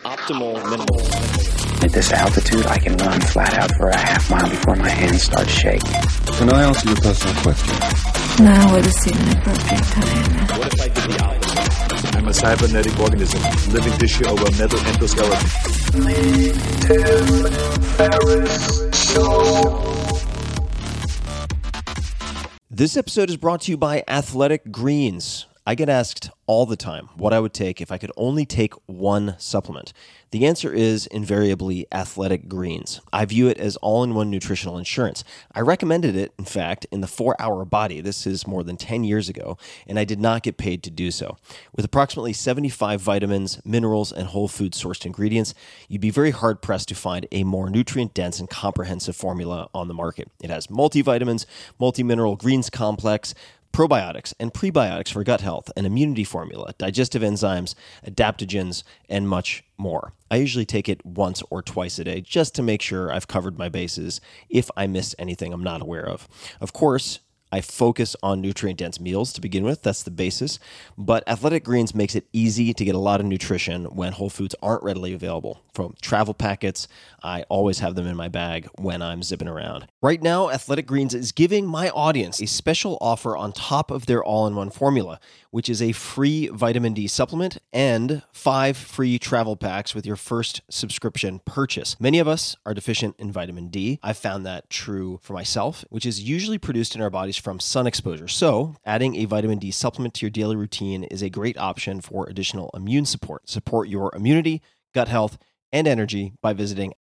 optimal minimal. At this altitude, I can run flat out for a half mile before my hands start shaking. Can I ask you a personal question? Now would seem an appropriate time. What if I did the opposite? I'm a cybernetic organism, living tissue over metal endoskeleton. This episode is brought to you by Athletic Greens. I get asked all the time what I would take if I could only take one supplement. The answer is invariably Athletic Greens. I view it as all-in-one nutritional insurance. I recommended it, in fact, in the 4-Hour Body. This is more than 10 years ago, and I did not get paid to do so. With approximately 75 vitamins, minerals, and whole food-sourced ingredients, you'd be very hard-pressed to find a more nutrient-dense and comprehensive formula on the market. It has multivitamins, multi-mineral greens complex, probiotics and prebiotics for gut health, an immunity formula, digestive enzymes, adaptogens, and much more. I usually take it once or twice a day just to make sure I've covered my bases if I missed anything I'm not aware of. Of course, I focus on nutrient-dense meals to begin with. That's the basis. But Athletic Greens makes it easy to get a lot of nutrition when whole foods aren't readily available. From travel packets, I always have them in my bag when I'm zipping around. Right now, Athletic Greens is giving my audience a special offer on top of their all-in-one formula, which is a free vitamin D supplement and 5 free travel packs with your first subscription purchase. Many of us are deficient in vitamin D. I've found that true for myself, which is usually produced in our bodies from sun exposure. So, adding a vitamin D supplement to your daily routine is a great option for additional immune support. Support your immunity, gut health, and energy by visiting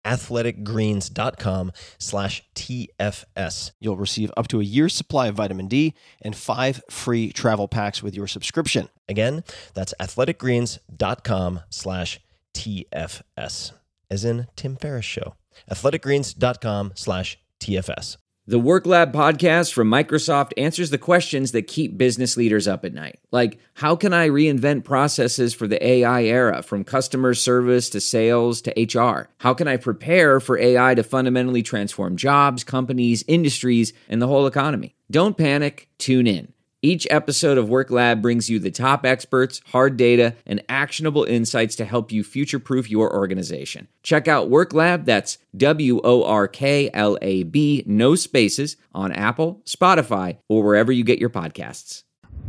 athleticgreens.com/TFS. You'll receive up to a year's supply of vitamin D and 5 free travel packs with your subscription. Again, that's athleticgreens.com/TFS, as in Tim Ferriss Show. athleticgreens.com/TFS. The Work Lab podcast from Microsoft answers the questions that keep business leaders up at night. Like, how can I reinvent processes for the AI era, from customer service to sales to HR? How can I prepare for AI to fundamentally transform jobs, companies, industries, and the whole economy? Don't panic, tune in. Each episode of Work Lab brings you the top experts, hard data, and actionable insights to help you future-proof your organization. Check out Work Lab, that's WORKLAB, no spaces, on Apple, Spotify, or wherever you get your podcasts.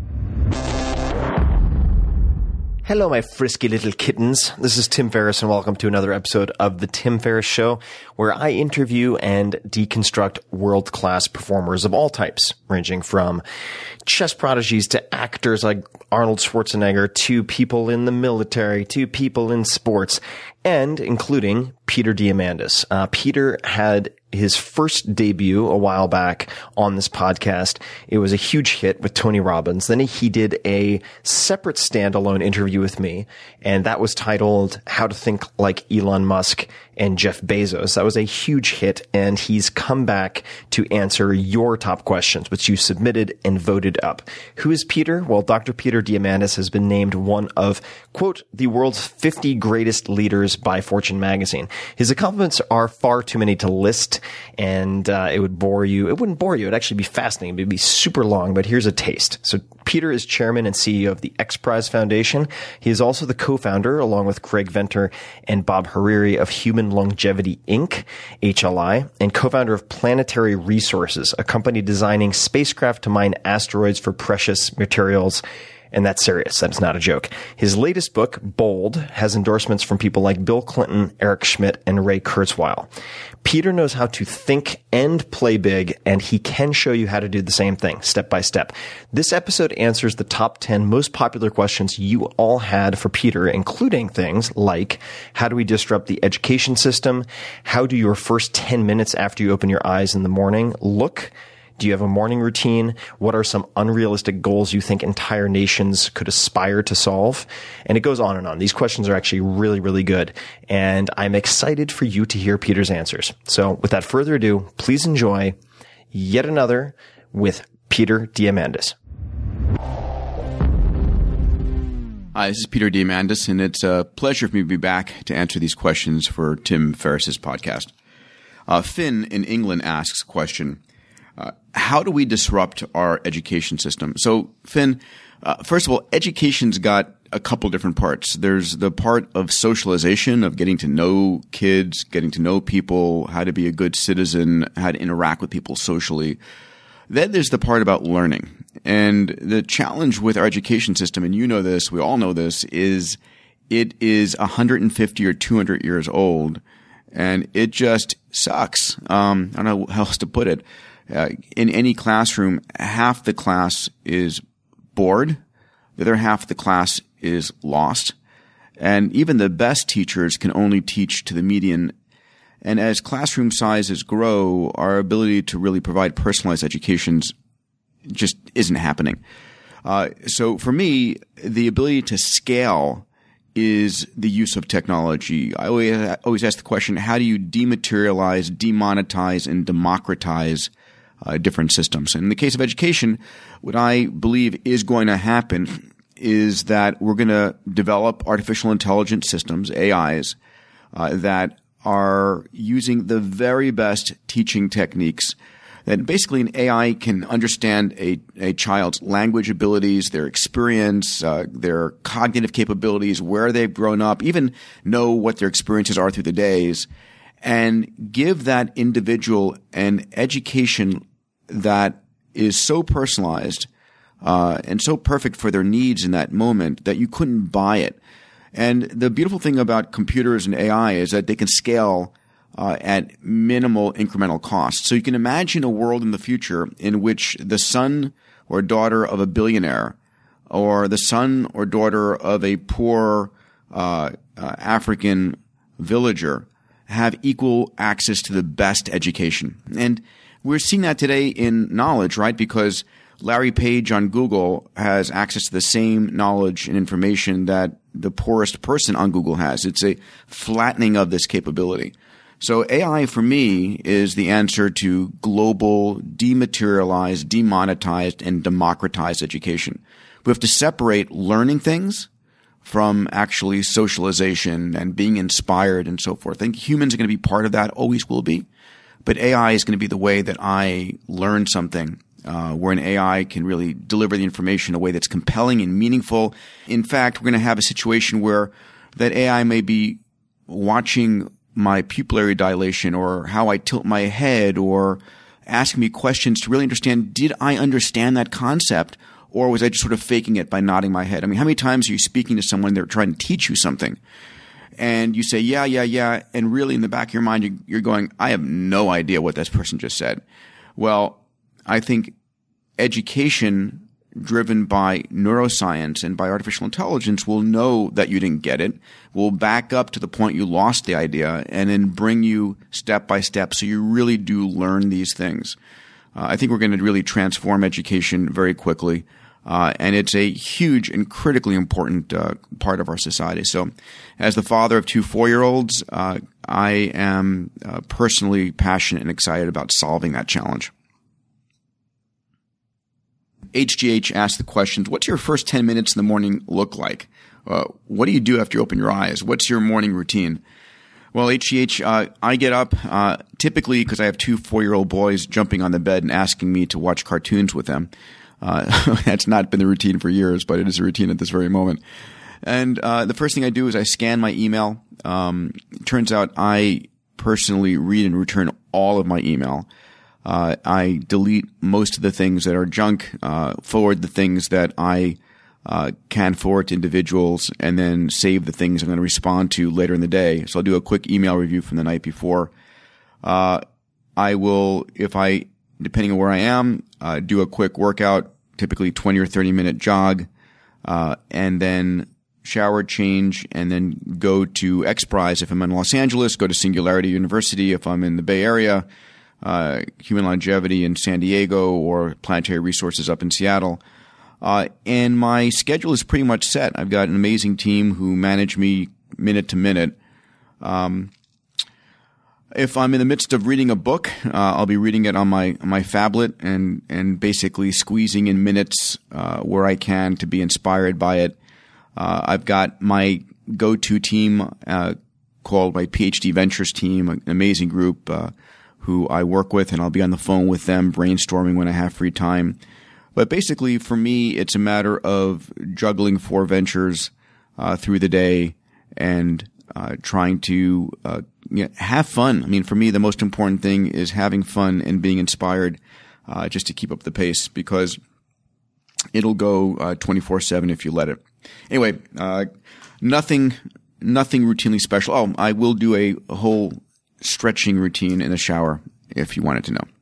Hello, my frisky little kittens. This is Tim Ferriss, and welcome to another episode of The Tim Ferriss Show, where I interview and deconstruct world-class performers of all types, ranging from chess prodigies to actors like Arnold Schwarzenegger, to people in the military, to people in sports, and including Peter Diamandis. Peter had his first debut a while back on this podcast. It was a huge hit with Tony Robbins. Then he did a separate standalone interview with me, and that was titled How to Think Like Elon Musk and Jeff Bezos. That was a huge hit, and he's come back to answer your top questions, which you submitted and voted up. Who is Peter? Well, Dr. Peter Diamandis has been named one of, quote, the world's 50 greatest leaders by Fortune magazine. His accomplishments are far too many to list, and it would bore you. It wouldn't bore you. It'd actually be fascinating. It'd be super long, but here's a taste. So Peter is chairman and CEO of the X Prize Foundation. He is also the co-founder, along with Craig Venter and Bob Hariri, of Human Longevity Inc., HLI, and co-founder of Planetary Resources, a company designing spacecraft to mine asteroids for precious materials. And that's serious. That is not a joke. His latest book, Bold, has endorsements from people like Bill Clinton, Eric Schmidt, and Ray Kurzweil. Peter knows how to think and play big, and he can show you how to do the same thing, step by step. This episode answers the top 10 most popular questions you all had for Peter, including things like, how do we disrupt the education system? How do your first 10 minutes after you open your eyes in the morning look? Do you have a morning routine? What are some unrealistic goals you think entire nations could aspire to solve? And it goes on and on. These questions are actually really, really good. And I'm excited for you to hear Peter's answers. So without further ado, please enjoy yet another with Peter Diamandis. Hi, this is Peter Diamandis, and it's a pleasure for me to be back to answer these questions for Tim Ferriss's podcast. Finn in England asks a question. How do we disrupt our education system? So, Finn, first of all, education's got a couple different parts. There's the part of socialization, of getting to know kids, getting to know people, how to be a good citizen, how to interact with people socially. Then there's the part about learning. And the challenge with our education system, and you know this, we all know this, is it is 150 or 200 years old, and it just sucks. I don't know how else to put it. In any classroom, half the class is bored. The other half of the class is lost. And even the best teachers can only teach to the median. And as classroom sizes grow, our ability to really provide personalized educations just isn't happening. So for me, the ability to scale is the use of technology. I always ask the question, how do you dematerialize, demonetize, and democratize different systems? And in the case of education, what I believe is going to happen is that we're going to develop artificial intelligence systems, AIs, that are using the very best teaching techniques. That basically an AI can understand a child's language abilities, their experience, their cognitive capabilities, where they've grown up, even know what their experiences are through the days, and give that individual an education that is so personalized and so perfect for their needs in that moment that you couldn't buy it. And the beautiful thing about computers and AI is that they can scale at minimal incremental cost. So you can imagine a world in the future in which the son or daughter of a billionaire or the son or daughter of a poor African villager have equal access to the best education. And we're seeing that today in knowledge, right? Because Larry Page on Google has access to the same knowledge and information that the poorest person on Google has. It's a flattening of this capability. So AI for me is the answer to global, dematerialized, demonetized, and democratized education. We have to separate learning things from actually socialization and being inspired and so forth. I think humans are going to be part of that, always will be. But AI is going to be the way that I learn something, where an AI can really deliver the information in a way that's compelling and meaningful. In fact, we're going to have a situation where that AI may be watching my pupillary dilation or how I tilt my head or asking me questions to really understand, did I understand that concept or was I just sort of faking it by nodding my head? I mean, how many times are you speaking to someone, they're trying to teach you something and you say, yeah, and really in the back of your mind, you're going, I have no idea what this person just said. Well, I think education driven by neuroscience and by artificial intelligence will know that you didn't get it, will back up to the point you lost the idea, and then bring you step by step so you really do learn these things. I think we're going to really transform education very quickly, and it's a huge and critically important part of our society. So as the father of two 4-year-olds, I am personally passionate and excited about solving that challenge. HGH asked the questions, what's your first 10 minutes in the morning look like? What do you do after you open your eyes? What's your morning routine? Well, HGH, I get up typically because I have two 4-year-old boys jumping on the bed and asking me to watch cartoons with them. That's not been the routine for years, but it is a routine at this very moment. And the first thing I do is I scan my email. It turns out I personally read and return all of my email. I delete most of the things that are junk, forward the things that I can forward to individuals, and then save the things I'm going to respond to later in the day. So I'll do a quick email review from the night before. I will, depending on where I am, do a quick workout, typically 20 or 30 minute jog, and then shower, change, and then go to XPRIZE if I'm in Los Angeles, go to Singularity University if I'm in the Bay Area, Human Longevity in San Diego, or Planetary Resources up in Seattle. And my schedule is pretty much set. I've got an amazing team who manage me minute to minute. If I'm in the midst of reading a book, I'll be reading it on my phablet and basically squeezing in minutes where I can to be inspired by it. I've got my go-to team called my PhD Ventures team, an amazing group who I work with, and I'll be on the phone with them brainstorming when I have free time. But basically, for me, it's a matter of juggling 4 ventures, through the day and trying to have fun. I mean, for me, the most important thing is having fun and being inspired just to keep up the pace, because it'll go 24/7 if you let it. Anyway, nothing routinely special. Oh, I will do a whole stretching routine in the shower if you wanted to know.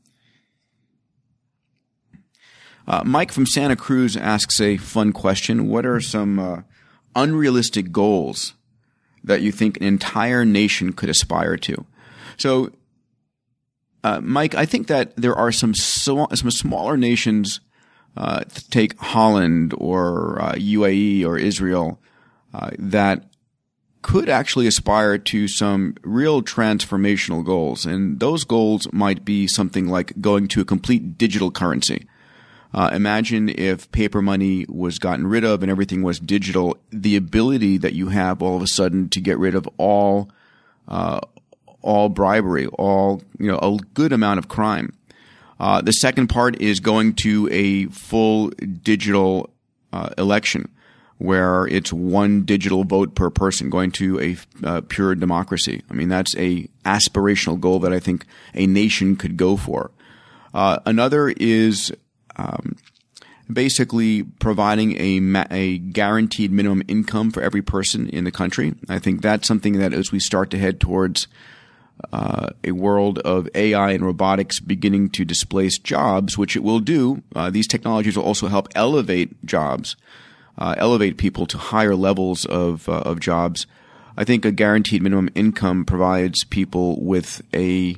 Mike from Santa Cruz asks a fun question. What are some unrealistic goals that you think an entire nation could aspire to? So, Mike, I think that there are some smaller nations, take Holland or UAE or Israel, that could actually aspire to some real transformational goals. And those goals might be something like going to a complete digital currency. Imagine if paper money was gotten rid of and everything was digital, the ability that you have all of a sudden to get rid of all bribery, a good amount of crime. The second part is going to a full digital election where it's one digital vote per person, going to a pure democracy. I mean, that's a aspirational goal that I think a nation could go for. Another is basically providing a guaranteed minimum income for every person in the country. I think that's something that as we start to head towards a world of AI and robotics beginning to displace jobs, which it will do, these technologies will also help elevate jobs, elevate people to higher levels of jobs. I think a guaranteed minimum income provides people with a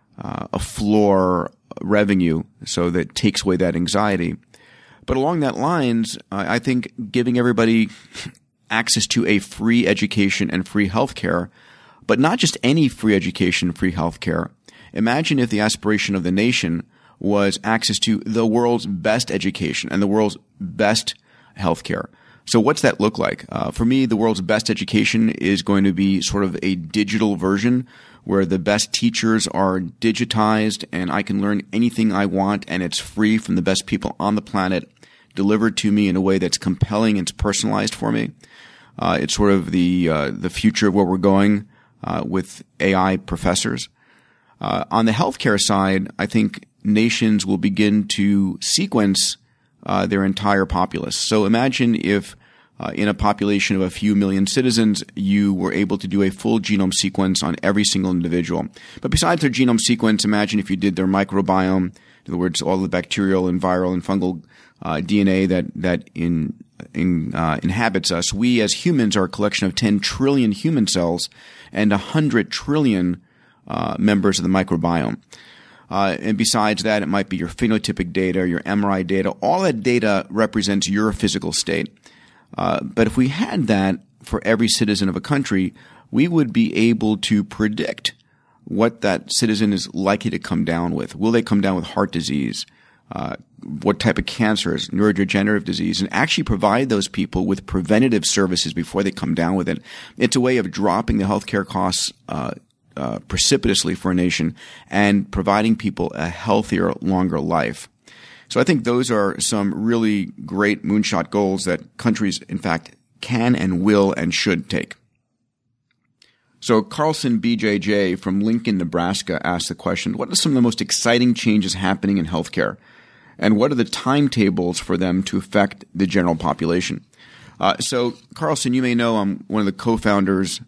floor revenue, so that takes away that anxiety. But along that lines, I think giving everybody access to a free education and free healthcare, but not just any free education, free healthcare. Imagine if the aspiration of the nation was access to the world's best education and the world's best healthcare. So what's that look like? For me, the world's best education is going to be sort of a digital version where the best teachers are digitized and I can learn anything I want and it's free from the best people on the planet, delivered to me in a way that's compelling and it's personalized for me. It's sort of the future of where we're going with AI professors. On the healthcare side, I think nations will begin to sequence their entire populace. So imagine if in a population of a few million citizens, you were able to do a full genome sequence on every single individual. But besides their genome sequence, imagine if you did their microbiome, in other words, all the bacterial and viral and fungal DNA that inhabits us. We as humans are a collection of 10 trillion human cells and 100 trillion members of the microbiome. And besides that, it might be your phenotypic data, your MRI data. All that data represents your physical state. But if we had that for every citizen of a country, we would be able to predict what that citizen is likely to come down with. Will they come down with heart disease? What type of cancers, neurodegenerative disease, and actually provide those people with preventative services before they come down with it. It's a way of dropping the healthcare costs precipitously for a nation and providing people a healthier, longer life. So I think those are some really great moonshot goals that countries, in fact, can and will and should take. So Carlson BJJ from Lincoln, Nebraska asked the question, what are some of the most exciting changes happening in healthcare? And what are the timetables for them to affect the general population? So Carlson, you may know I'm one of the co-founders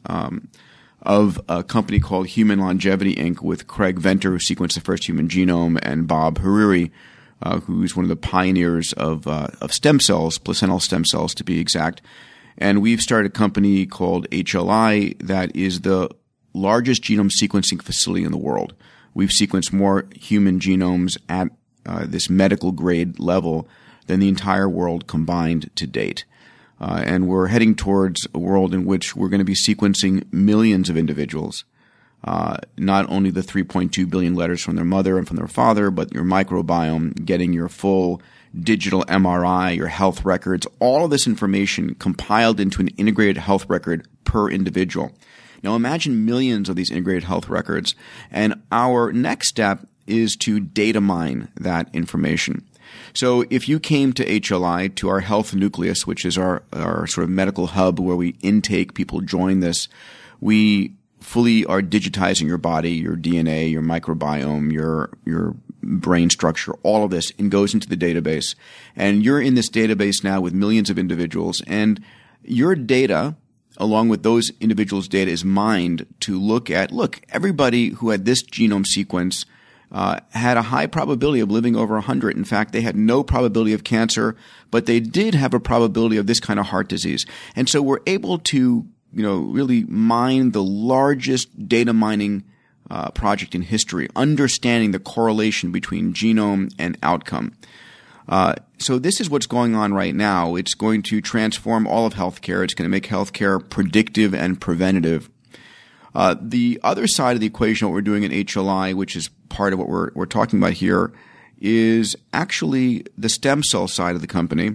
of a company called Human Longevity, Inc. with Craig Venter, who sequenced the first human genome, and Bob Hariri, who's one of the pioneers of stem cells, placental stem cells to be exact. And we've started a company called HLI that is the largest genome sequencing facility in the world. We've sequenced more human genomes at this medical grade level than the entire world combined to date. And we're heading towards a world in which we're going to be sequencing millions of individuals. Not only the 3.2 billion letters from their mother and from their father, but your microbiome, getting your full digital MRI, your health records, all of this information compiled into an integrated health record per individual. Now imagine millions of these integrated health records, and our next step is to data mine that information. So if you came to HLI, to our health nucleus, which is our sort of medical hub where we intake people join this, we fully are digitizing your body, your DNA, your microbiome, your brain structure, all of this, and goes into the database. And you're in this database now with millions of individuals, and your data, along with those individuals' data, is mined to look, everybody who had this genome sequence had a high probability of living over 100. In fact, they had no probability of cancer, but they did have a probability of this kind of heart disease. And so we're able to, really mine the largest data mining project in history, understanding the correlation between genome and outcome. So this is what's going on right now. It's going to transform all of healthcare. It's going to make healthcare predictive and preventative. The other side of the equation, what we're doing in HLI, which is part of what we're talking about here, is actually the stem cell side of the company.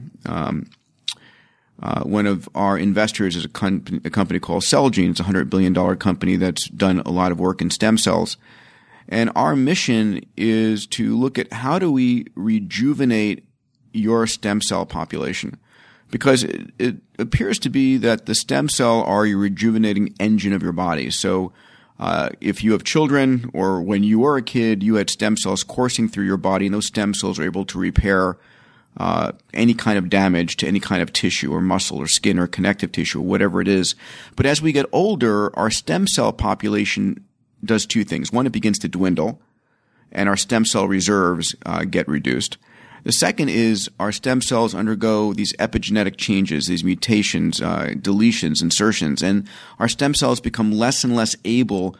One of our investors is a company called Celgene. It's a $100 billion company that's done a lot of work in stem cells. And our mission is to look at how do we rejuvenate your stem cell population. Because it appears to be that the stem cell are your rejuvenating engine of your body. So if you have children, or when you were a kid, you had stem cells coursing through your body, and those stem cells are able to repair any kind of damage to any kind of tissue or muscle or skin or connective tissue or whatever it is. But as we get older, our stem cell population does two things. One, it begins to dwindle, and our stem cell reserves get reduced. The second is our stem cells undergo these epigenetic changes, these mutations, deletions, insertions, and our stem cells become less and less able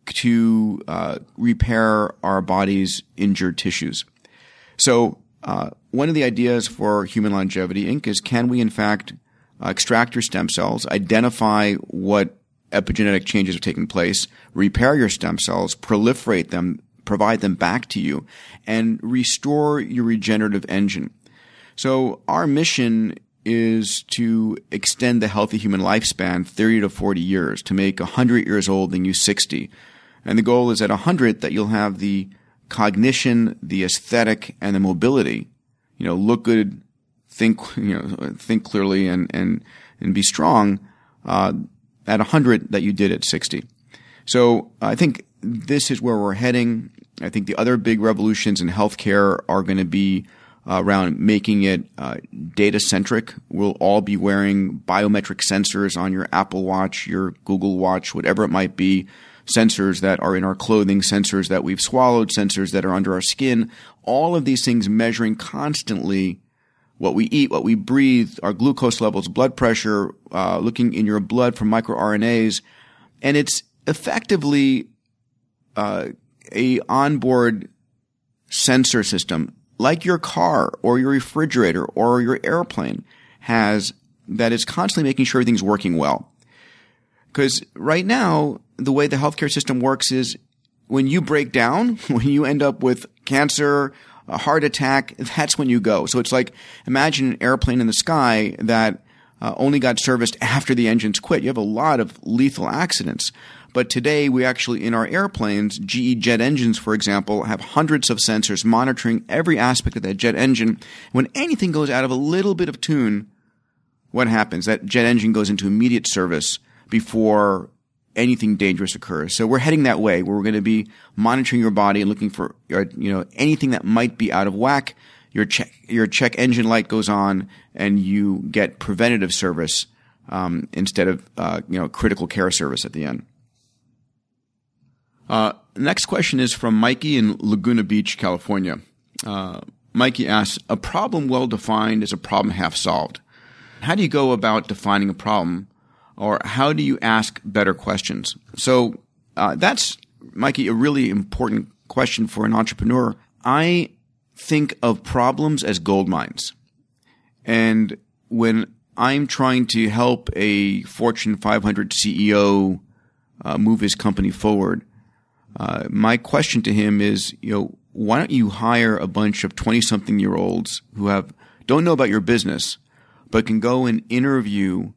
to repair our body's injured tissues. So one of the ideas for Human Longevity Inc. is, can we in fact extract your stem cells, identify what epigenetic changes have taken place, repair your stem cells, proliferate them, provide them back to you, and restore your regenerative engine. So our mission is to extend the healthy human lifespan 30 to 40 years, to make 100 years old and you 60. And the goal is at 100 that you'll have the cognition, the aesthetic, and the mobility. Look good, think clearly, and be strong at 100 that you did at 60. So I think this is where we're heading. I think the other big revolutions in healthcare are going to be around making it data-centric. We'll all be wearing biometric sensors on your Apple Watch, your Google Watch, whatever it might be, sensors that are in our clothing, sensors that we've swallowed, sensors that are under our skin, all of these things measuring constantly what we eat, what we breathe, our glucose levels, blood pressure, looking in your blood for microRNAs. And it's effectively a onboard sensor system like your car or your refrigerator or your airplane has, that is constantly making sure everything's working well. Because right now, the way the healthcare system works is when you break down, when you end up with cancer, a heart attack, that's when you go. So it's like, imagine an airplane in the sky that only got serviced after the engines quit. You have a lot of lethal accidents. But today, we actually, in our airplanes, GE jet engines, for example, have hundreds of sensors monitoring every aspect of that jet engine. When anything goes out of a little bit of tune, what happens? That jet engine goes into immediate service before anything dangerous occurs. So we're heading that way, where we're going to be monitoring your body and looking for anything that might be out of whack. Your check engine light goes on, and you get preventative service instead of critical care service at the end. Next question is from Mikey in Laguna Beach, California. Mikey asks, a problem well defined is a problem half solved. How do you go about defining a problem, or how do you ask better questions? So that's, Mikey, a really important question for an entrepreneur. I think of problems as gold mines. And when I'm trying to help a Fortune 500 CEO move his company forward, my question to him is, why don't you hire a bunch of 20-something-year-olds who don't know about your business, but can go and interview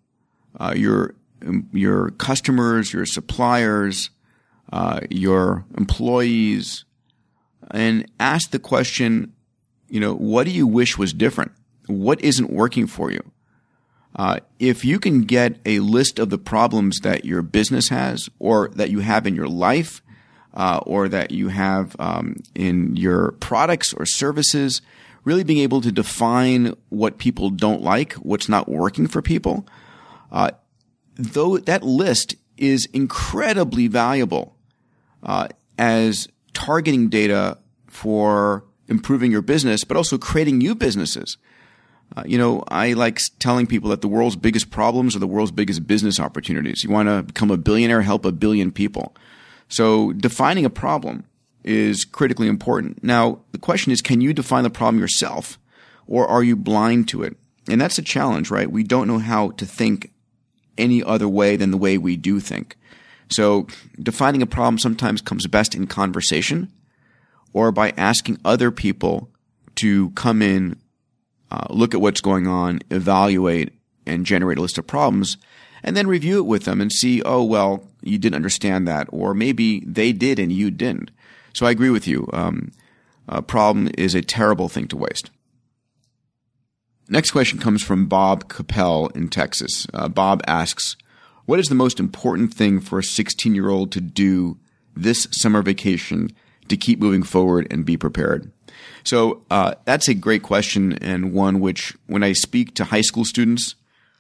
your customers, your suppliers, your employees, and ask the question, what do you wish was different? What isn't working for you? If you can get a list of the problems that your business has, or that you have in your life, or that you have in your products or services, really being able to define what people don't like, what's not working for people, though that list is incredibly valuable as targeting data for improving your business, but also creating new businesses. I like telling people that the world's biggest problems are the world's biggest business opportunities. You want to become a billionaire, help a billion people. So defining a problem is critically important. Now, the question is, can you define the problem yourself, or are you blind to it? And that's a challenge, right? We don't know how to think any other way than the way we do think. So defining a problem sometimes comes best in conversation, or by asking other people to come in, look at what's going on, evaluate, and generate a list of problems, and then review it with them and see, oh, well, you didn't understand that, or maybe they did and you didn't. So I agree with you. A problem is a terrible thing to waste. Next question comes from Bob Capel in Texas. Bob asks, what is the most important thing for a 16-year-old to do this summer vacation to keep moving forward and be prepared? So that's a great question, and one which, when I speak to high school students,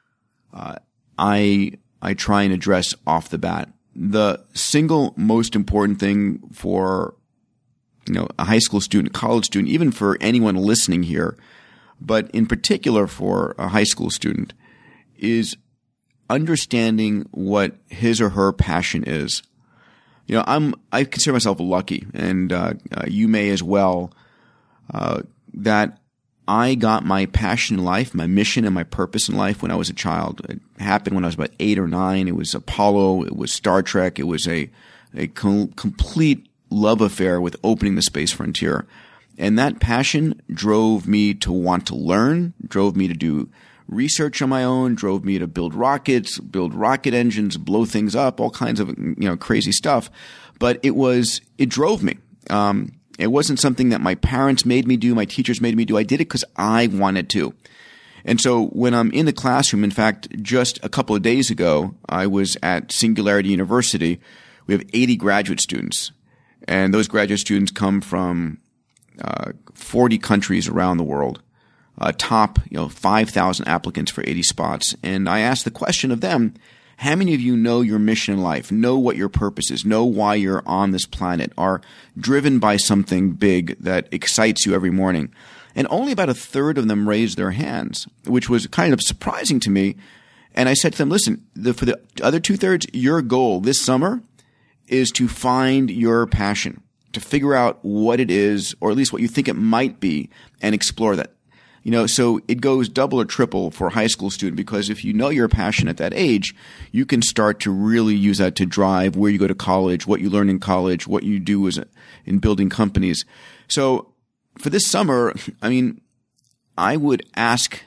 I try and address off the bat. The single most important thing for a high school student, college student, even for anyone listening here, but in particular for a high school student, is understanding what his or her passion is. I consider myself lucky, and you may as well, that I got my passion in life, my mission and my purpose in life when I was a child. It happened when I was about 8 or 9. It was Apollo. It was Star Trek. It was a complete love affair with opening the space frontier. And that passion drove me to want to learn, drove me to do research on my own, drove me to build rockets, build rocket engines, blow things up, all kinds of crazy stuff. But it drove me. It wasn't something that my parents made me do, my teachers made me do. I did it because I wanted to. And so when I'm in the classroom, in fact, just a couple of days ago, I was at Singularity University. We have 80 graduate students, and those graduate students come from 40 countries around the world. Top 5,000 applicants for 80 spots. And I asked the question of them, how many of you know your mission in life, know what your purpose is, know why you're on this planet, are driven by something big that excites you every morning? And only about a third of them raised their hands, which was kind of surprising to me. And I said to them, listen, for the other 2/3, your goal this summer is to find your passion, to figure out what it is, or at least what you think it might be, and explore that. So it goes double or triple for a high school student, because if you know your passion at that age, you can start to really use that to drive where you go to college, what you learn in college, what you do in building companies. So for this summer, I would ask,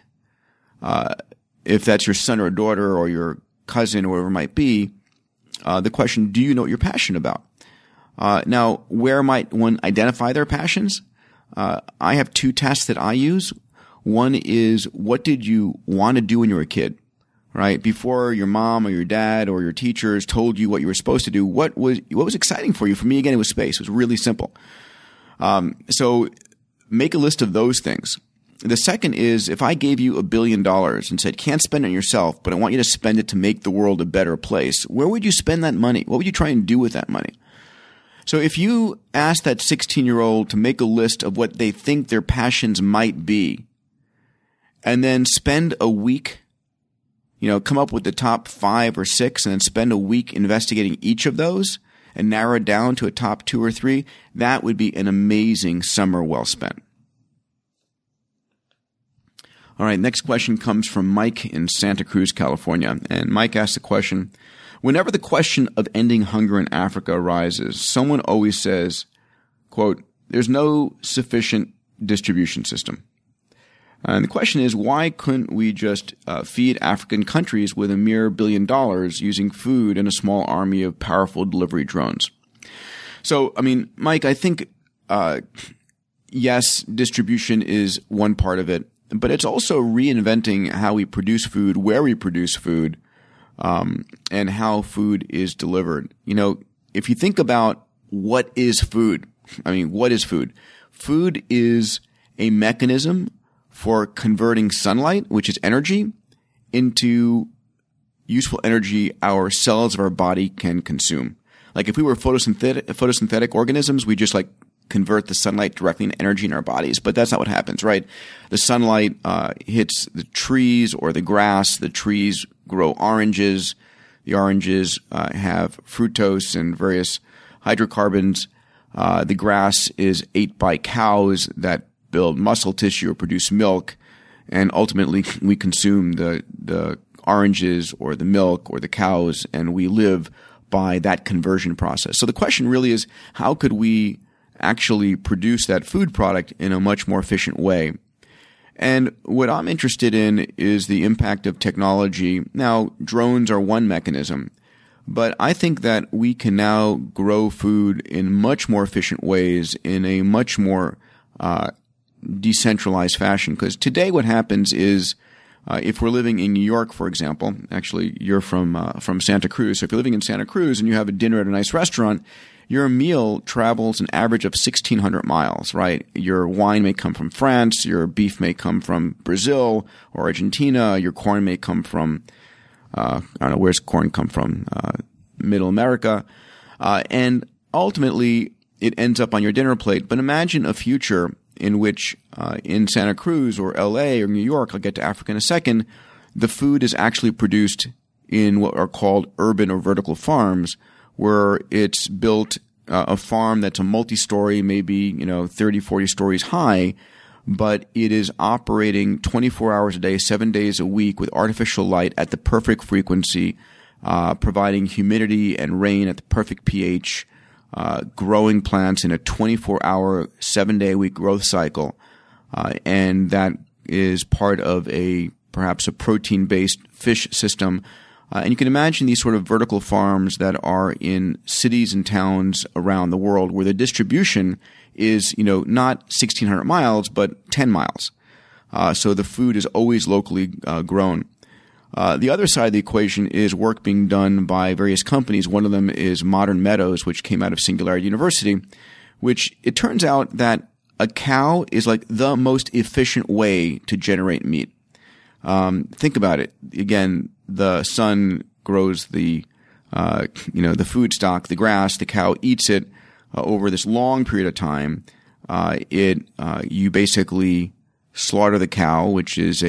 if that's your son or daughter or your cousin or whatever it might be, the question, do you know what you're passionate about? Now, where might one identify their passions? I have 2 tests that I use. One is, what did you want to do when you were a kid, right? Before your mom or your dad or your teachers told you what you were supposed to do, what was exciting for you? For me, again, it was space. It was really simple. So make a list of those things. The second is, if I gave you $1 billion and said, can't spend it on yourself, but I want you to spend it to make the world a better place, where would you spend that money? What would you try and do with that money? So if you ask that 16-year-old to make a list of what they think their passions might be, and then spend a week, come up with the top 5 or 6, and then spend a week investigating each of those and narrow it down to a top 2 or 3, that would be an amazing summer well spent. All right, next question comes from Mike in Santa Cruz, California. And Mike asked the question, whenever the question of ending hunger in Africa arises, someone always says, quote, there's no sufficient distribution system. And the question is, why couldn't we just feed African countries with a mere $1 billion using food and a small army of powerful delivery drones? So, Mike, I think yes, distribution is one part of it, but it's also reinventing how we produce food, where we produce food, and how food is delivered. You know, if you think about what is food, what is food? Food is a mechanism for converting sunlight, which is energy, into useful energy our cells of our body can consume. Like if we were photosynthetic organisms, we just like convert the sunlight directly into energy in our bodies. But that's not what happens, right? The sunlight hits the trees or the grass. The trees grow oranges. The oranges have fructose and various hydrocarbons. The grass is ate by cows that build muscle tissue or produce milk. And ultimately, we consume the oranges or the milk or the cows, and we live by that conversion process. So the question really is, how could we actually produce that food product in a much more efficient way? And what I'm interested in is the impact of technology. Now, drones are one mechanism, but I think that we can now grow food in much more efficient ways in a much more decentralized fashion. Because today what happens is, if we're living in New York, for example, actually you're from Santa Cruz. So if you're living in Santa Cruz and you have a dinner at a nice restaurant, your meal travels an average of 1,600 miles, right? Your wine may come from France, your beef may come from Brazil or Argentina, your corn may come from, I don't know, where's corn come from? Middle America. And ultimately it ends up on your dinner plate. But imagine a future in which in Santa Cruz or LA or New York, I'll get to Africa in a second, the food is actually produced in what are called urban or vertical farms, where it's built a farm that's a multi-story, maybe 30, 40 stories high, but it is operating 24 hours a day, 7 days a week with artificial light at the perfect frequency, providing humidity and rain at the perfect pH, growing plants in a 24-hour, 7-day-a-week growth cycle. And that is part of perhaps a protein-based fish system. And you can imagine these sort of vertical farms that are in cities and towns around the world where the distribution is, not 1,600 miles, but 10 miles. So the food is always locally grown. The other side of the equation is work being done by various companies. One of them is Modern Meadows, which came out of Singularity University, which it turns out that a cow is like the most efficient way to generate meat. Think about it. Again, the sun grows the food stock, the grass, the cow eats it over this long period of time. You basically slaughter the cow, which is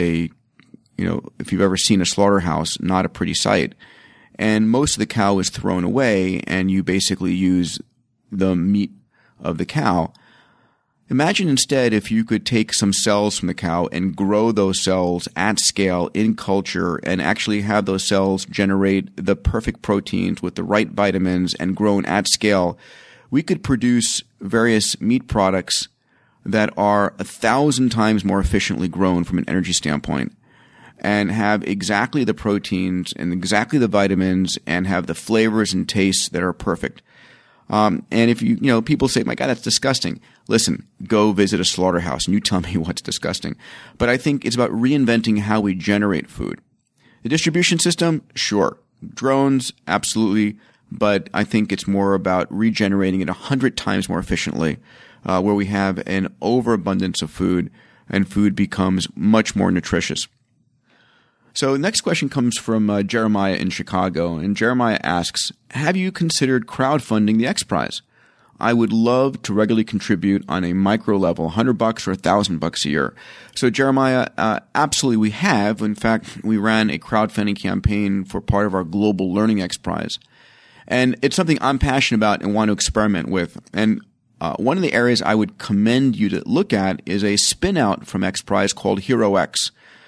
if you've ever seen a slaughterhouse, not a pretty sight. And most of the cow is thrown away, and you basically use the meat of the cow. Imagine instead if you could take some cells from the cow and grow those cells at scale in culture and actually have those cells generate the perfect proteins with the right vitamins and grown at scale. We could produce various meat products that are 1,000 times more efficiently grown from an energy standpoint, and have exactly the proteins and exactly the vitamins and have the flavors and tastes that are perfect. And if people say, my God, that's disgusting. Listen, go visit a slaughterhouse and you tell me what's disgusting. But I think it's about reinventing how we generate food. The distribution system, sure. Drones, absolutely. But I think it's more about regenerating it 100 times more efficiently, where we have an overabundance of food and food becomes much more nutritious. So the next question comes from Jeremiah in Chicago, and Jeremiah asks, have you considered crowdfunding the X Prize? I would love to regularly contribute on a micro level, $100 or $1,000 a year. So Jeremiah, absolutely we have. In fact, we ran a crowdfunding campaign for part of our Global Learning X Prize. And it's something I'm passionate about and want to experiment with. And one of the areas I would commend you to look at is a spin out from X Prize called HeroX.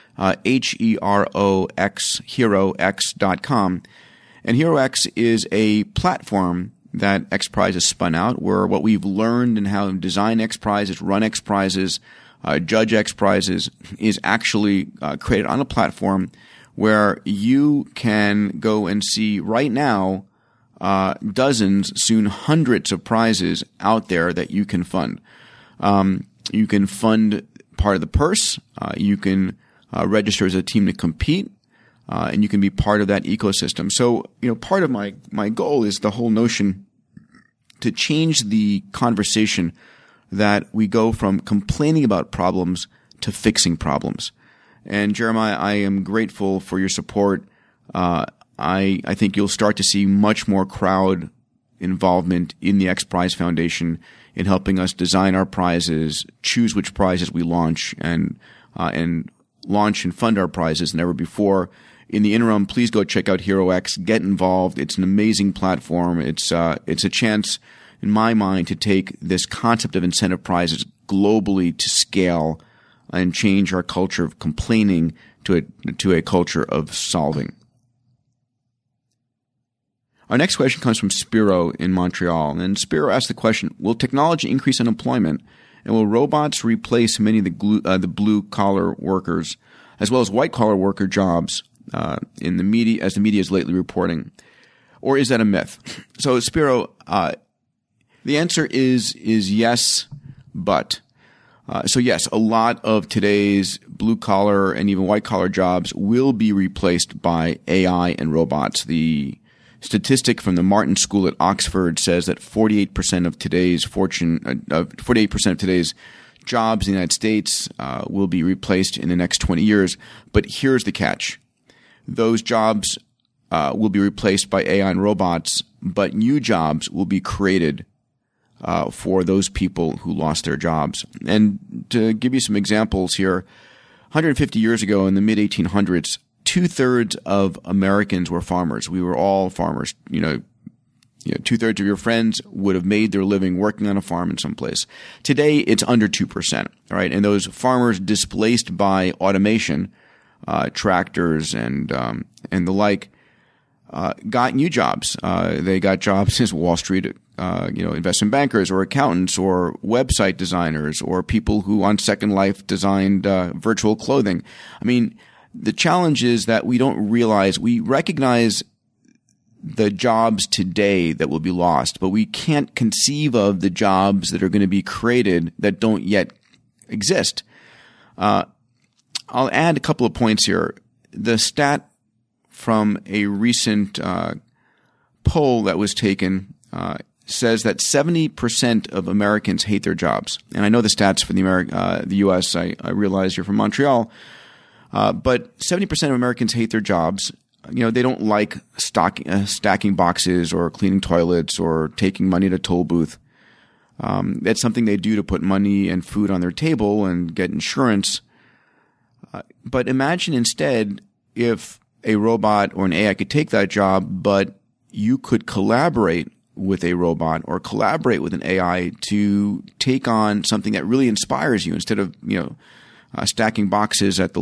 HeroX, HeroX.com. And HeroX is a platform that X Prize has spun out, where what we've learned in how to design X Prizes, run X Prizes, judge X Prizes is actually created on a platform where you can go and see right now dozens, soon hundreds of prizes out there that you can fund. You can fund part of the purse. You can register as a team to compete, and you can be part of that ecosystem. So, part of my goal is the whole notion to change the conversation that we go from complaining about problems to fixing problems. And Jeremiah, I am grateful for your support. I think you'll start to see much more crowd involvement in the X Prize Foundation in helping us design our prizes, choose which prizes we launch, and launch and fund our prizes than ever before. In the interim, please go check out HeroX. Get involved. It's an amazing platform. It's a chance, in my mind, to take this concept of incentive prizes globally to scale and change our culture of complaining to a culture of solving. Our next question comes from Spiro in Montreal. And Spiro asked the question, will technology increase unemployment, and will robots replace many of the blue-collar workers, as well as white-collar worker jobs in the media, as the media is lately reporting? Or is that a myth? So, Spiro, the answer is yes, but. So yes, a lot of today's blue-collar and even white-collar jobs will be replaced by AI and robots. The statistic from the Martin School at Oxford says that 48% of today's 48% of today's jobs in the United States will be replaced in the next 20 years. But here's the catch. Those jobs will be replaced by AI and robots, but new jobs will be created for those people who lost their jobs. And to give you some examples here, 150 years ago in the mid-1800s, 2/3 of Americans were farmers. We were all farmers. 2/3 of your friends would have made their living working on a farm in some place. Today, it's under 2%, right? And those farmers displaced by automation, tractors and the like, got new jobs. They got jobs as Wall Street, investment bankers or accountants or website designers or people who on Second Life designed virtual clothing. I mean, the challenge is that we don't realize, we recognize the jobs today that will be lost, but we can't conceive of the jobs that are going to be created that don't yet exist. I'll add a couple of points here. The stat from a recent poll that was taken says that 70% of Americans hate their jobs. And I know the stats for the U.S. I realize you're from Montreal. But 70% of Americans hate their jobs. They don't like stacking boxes or cleaning toilets or taking money to a toll booth. That's something they do to put money and food on their table and get insurance. But imagine instead if a robot or an AI could take that job, but you could collaborate with a robot or collaborate with an AI to take on something that really inspires you instead of, stacking boxes at the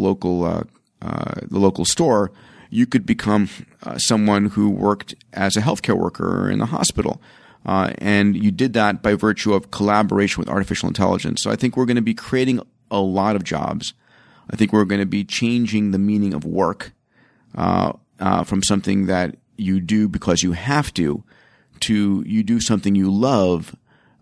local store. You could become someone who worked as a healthcare worker in the hospital. And you did that by virtue of collaboration with artificial intelligence. So I think we're going to be creating a lot of jobs. I think we're going to be changing the meaning of work from something that you do because you have to you do something you love,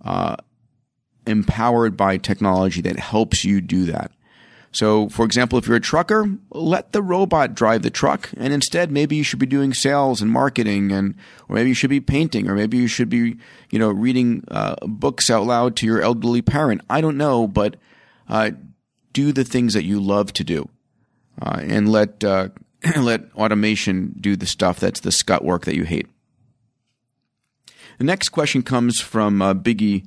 empowered by technology that helps you do that. So, for example, if you're a trucker, let the robot drive the truck, and instead maybe you should be doing sales and marketing, or maybe you should be painting, or maybe you should be, reading books out loud to your elderly parent. I don't know, but do the things that you love to do, and let automation do the stuff that's the scut work that you hate. The next question comes from Biggie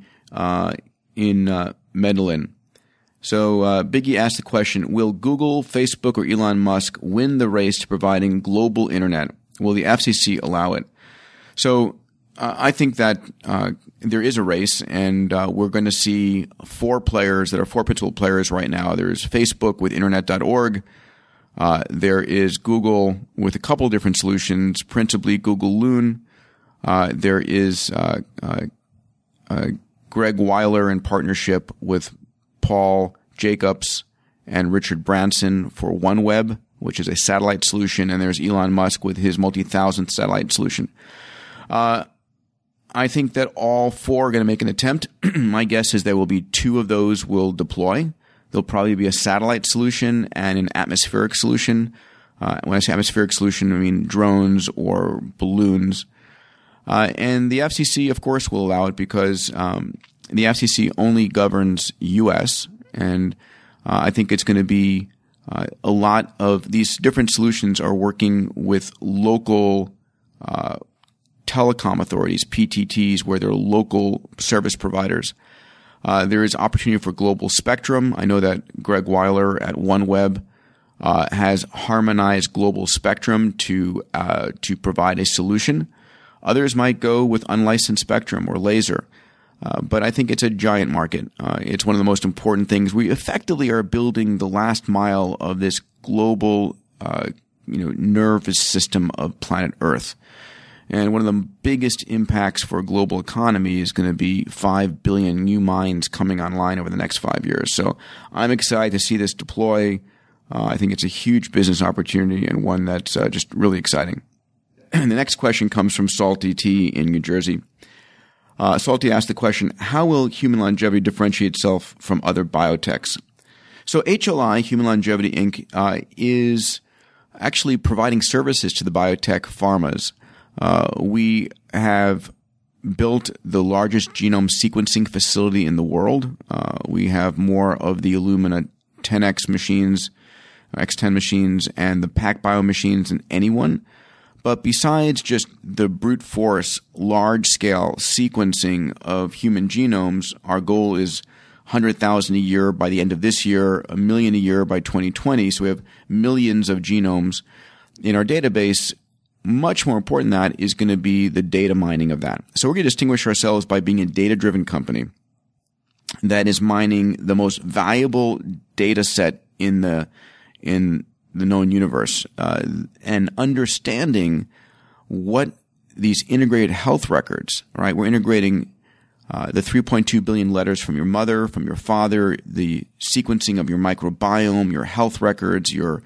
in Medellin. So Biggie asked the question, will Google, Facebook, or Elon Musk win the race to providing global internet? Will the FCC allow it? So I think that there is a race, and we're going to see four principal players right now. There's Facebook with Internet.org. There is Google with a couple of different solutions, principally Google Loon. There is Greg Weiler in partnership with Paul Jacobs and Richard Branson for OneWeb, which is a satellite solution, and there's Elon Musk with his multi-thousand satellite solution. I think that all 4 are going to make an attempt. My guess is there will be 2 of those will deploy. There'll probably be a satellite solution and an atmospheric solution. When I say atmospheric solution, I mean drones or balloons. And the FCC, of course, will allow it because the FCC only governs U.S., and I think it's going to be a lot of these different solutions are working with local telecom authorities, PTTs, where they're local service providers. There is opportunity for global spectrum. I know that Greg Weiler at OneWeb has harmonized global spectrum to provide a solution. Others might go with unlicensed spectrum or laser. But I think it's a giant market. It's one of the most important things. We effectively are building the last mile of this global, nervous system of planet Earth. And one of the biggest impacts for a global economy is going to be 5 billion new minds coming online over the next 5 years. So I'm excited to see this deploy. I think it's a huge business opportunity and one that's just really exciting. And the next question comes from Salty T in New Jersey. Salty asked the question, how will human longevity differentiate itself from other biotechs? So HLI, Human Longevity Inc., is actually providing services to the biotech pharmas. We have built the largest genome sequencing facility in the world. We have more of the Illumina 10X machines, X10 machines, and the PacBio machines than anyone. But besides just the brute force, large-scale sequencing of human genomes, our goal is 100,000 a year by the end of this year, 1 million a year by 2020. So we have millions of genomes in our database. Much more important than that is going to be the data mining of that. So we're going to distinguish ourselves by being a data-driven company that is mining the most valuable data set in the known universe, and understanding what these integrated health records, right? We're integrating the 3.2 billion letters from your mother, from your father, the sequencing of your microbiome, your health records, your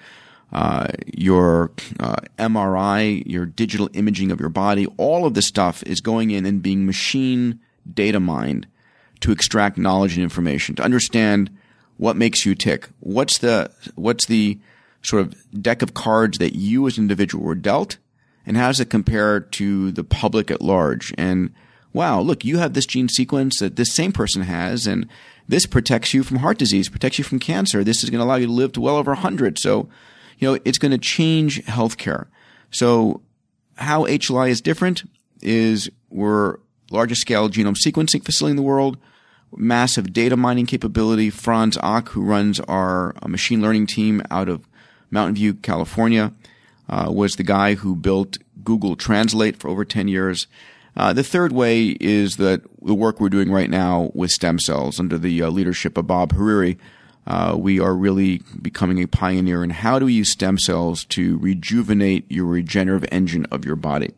MRI, your digital imaging of your body. All of this stuff is going in and being machine data mined to extract knowledge and information, to understand what makes you tick. What's the sort of deck of cards that you as an individual were dealt, and how does it compare to the public at large? And wow, look, you have this gene sequence that this same person has, and this protects you from heart disease, protects you from cancer. This is going to allow you to live to well over 100. So, it's going to change healthcare. So how HLI is different is we're largest scale genome sequencing facility in the world, massive data mining capability. Franz Ock, who runs our machine learning team out of Mountain View, California, was the guy who built Google Translate for over 10 years. The third way is that the work we're doing right now with stem cells under the leadership of Bob Hariri. We are really becoming a pioneer in how do we use stem cells to rejuvenate your regenerative engine of your body.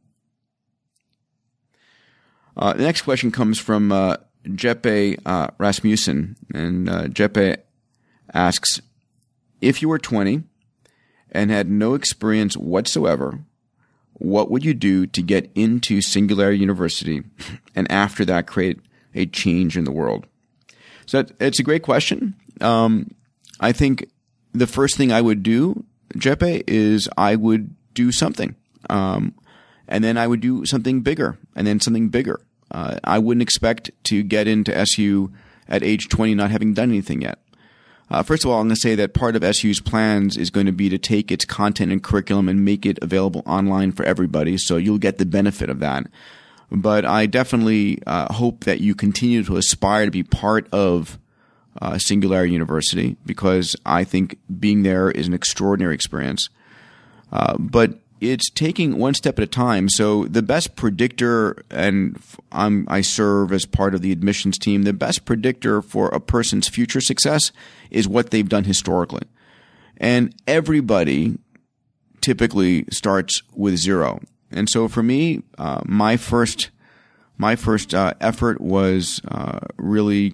The next question comes from Jeppe Rasmussen, and Jeppe asks, if you were 20 and had no experience whatsoever, what would you do to get into Singularity University and after that create a change in the world? So it's a great question. I think the first thing I would do, Jeppe, is I would do something. And then I would do something bigger and then something bigger. I wouldn't expect to get into SU at age 20 not having done anything yet. First of all, I'm going to say that part of SU's plans is going to be to take its content and curriculum and make it available online for everybody, so you'll get the benefit of that. But I definitely hope that you continue to aspire to be part of Singularity University, because I think being there is an extraordinary experience. But it's taking one step at a time. So the best predictor, and I serve as part of the admissions team, the best predictor for a person's future success is what they've done historically. And everybody typically starts with zero. And so for me, my first effort was really,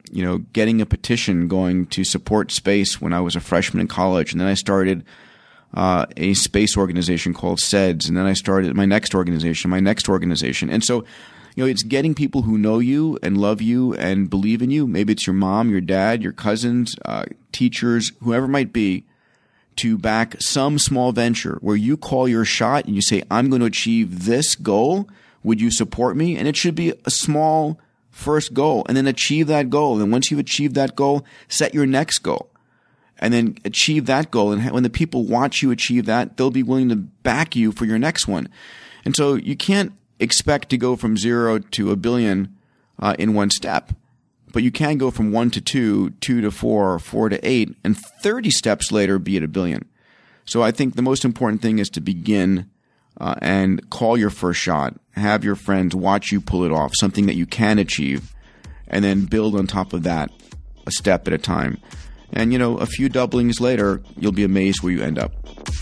getting a petition going to support space when I was a freshman in college. And then I started a space organization called SEDS, and then I started my next organization. And so, it's getting people who know you and love you and believe in you. Maybe it's your mom, your dad, your cousins, teachers, whoever it might be, to back some small venture where you call your shot and you say, I'm going to achieve this goal. Would you support me? And it should be a small first goal, and then achieve that goal. And once you've achieved that goal, set your next goal. And then achieve that goal. And when the people watch you achieve that, they'll be willing to back you for your next one. And so you can't expect to go from 0 to $1 billion in one step. But you can go from 1 to 2, 2 to 4, 4 to 8, and 30 steps later be at $1 billion. So I think the most important thing is to begin and call your first shot. Have your friends watch you pull it off, something that you can achieve, and then build on top of that a step at a time. And, a few doublings later, you'll be amazed where you end up.